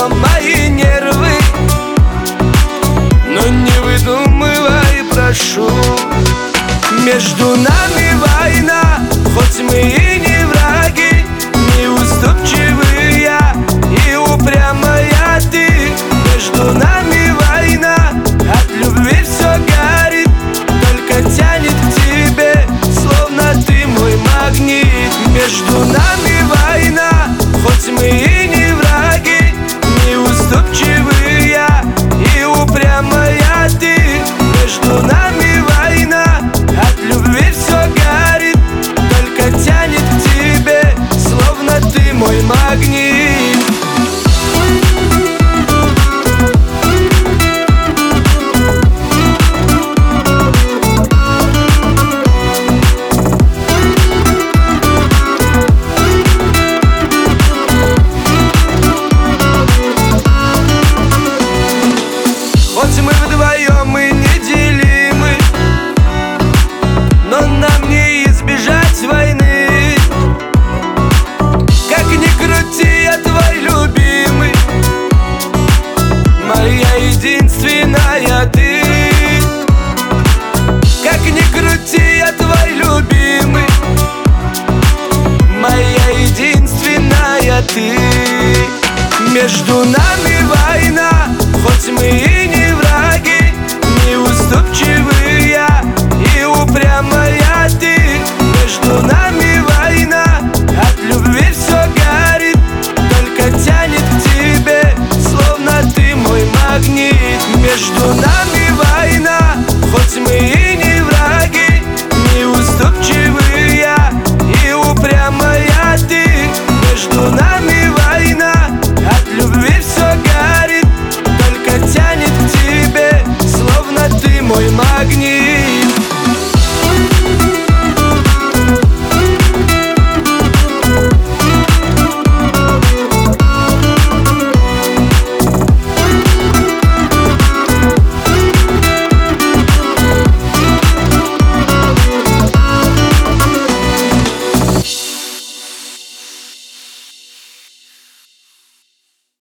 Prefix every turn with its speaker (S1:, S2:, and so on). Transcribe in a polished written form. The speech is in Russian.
S1: что мои нервы. Но не выдумывай, прошу. Между нами война, хоть мы и не враги. Неуступчивый я и упрямая ты. Между нами война, от любви все горит, только тянет к тебе, словно ты мой магнит. Между нами война, хоть мы и не враги. Неуступчивый я и упрямая ты. Между нами война, от любви все горит, только тянет к тебе, словно ты мой магнит. Хоть мы вдвоем и неделимы, но нам не избежать войны. Как ни крути, я твой любимый, моя единственная ты. Как ни крути, я твой любимый, моя единственная ты. Между нами война, хоть мы и